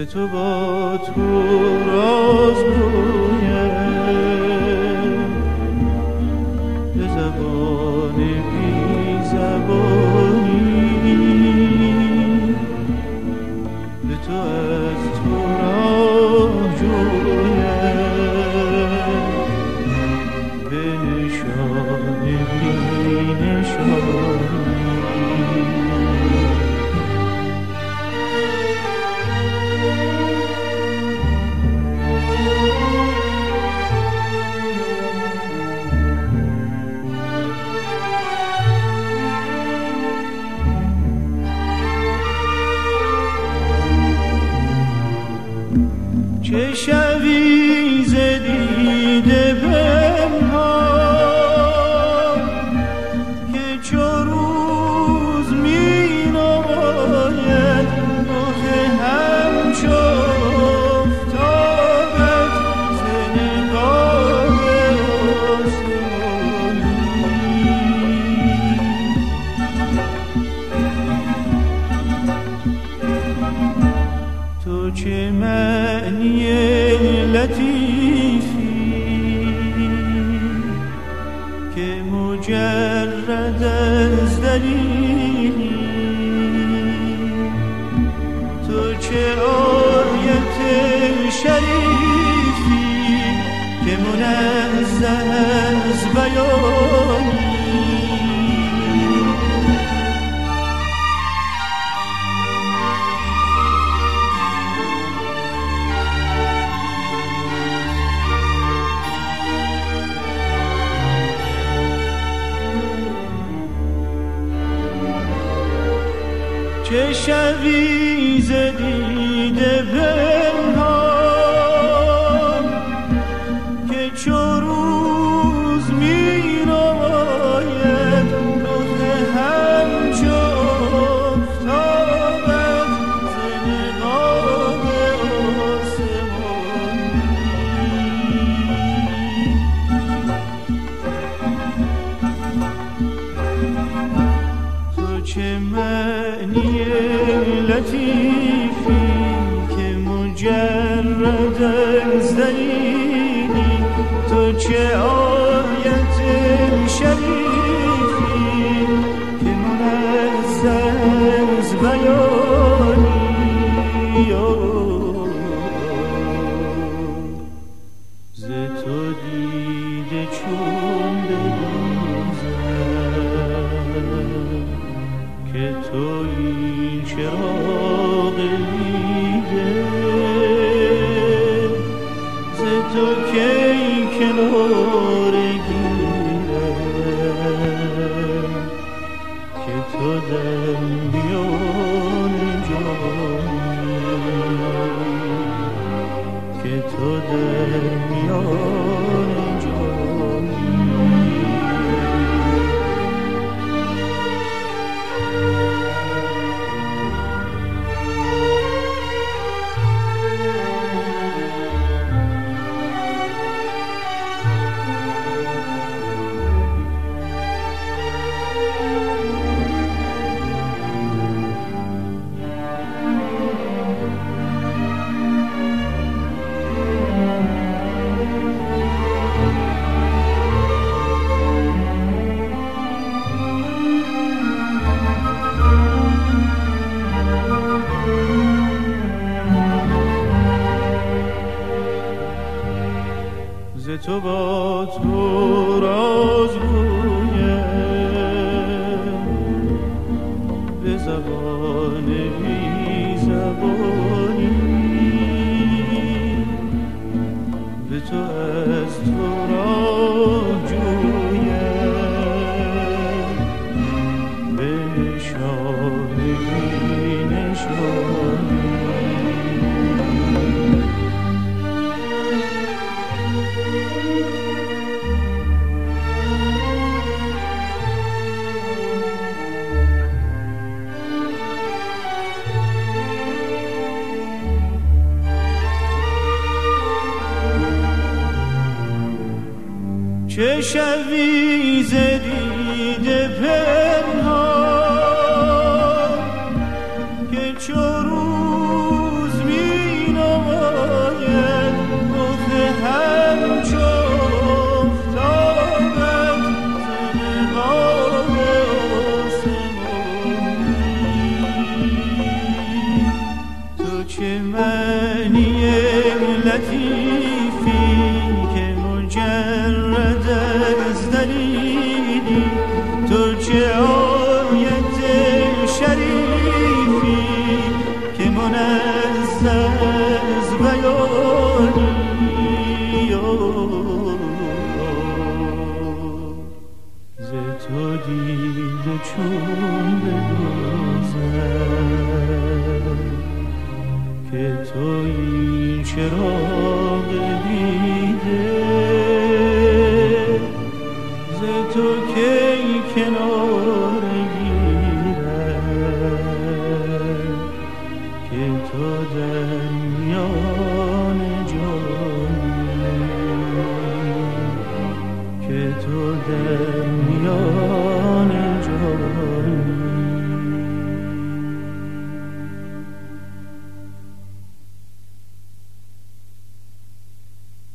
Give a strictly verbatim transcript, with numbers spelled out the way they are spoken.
تو با تو راز گویم به زبان بی زبانی، به تو از تو راه جویم به نشان بی نشانی. چه شوی ز دیده پنهان که چو روز می نماید رخ همچو آفتابت ز نگاه آسمانی. تو چه معنی لطیفی که مجرد از دلیلی، تو چه آیت شریفی که منزه از بیانی. چه شوی ز دیده پنهان که چو روز می نماید رخ همچو آفتابت ز نگاه آسمانی. تو چه معنی لطیفی که مجرد از دلیلی، تو چه آیت شریفی که منزه از بیانی. ز تو دیده چون بدوزم که تویی چراغ دیده، ز تو کی کنار گیرم که تو در میان جانی، که تو در میان جانی. تو با تو راز گویم به زبان بی زبانی، به تو از تو راه جویم به نشان بی نشانی. چه شوی ز دیده پنهان که چو روز می تو دیده چون بگذر که تویی چراغ دیده ز تو کی کنار گیرد که تو در میان جان که تو در میان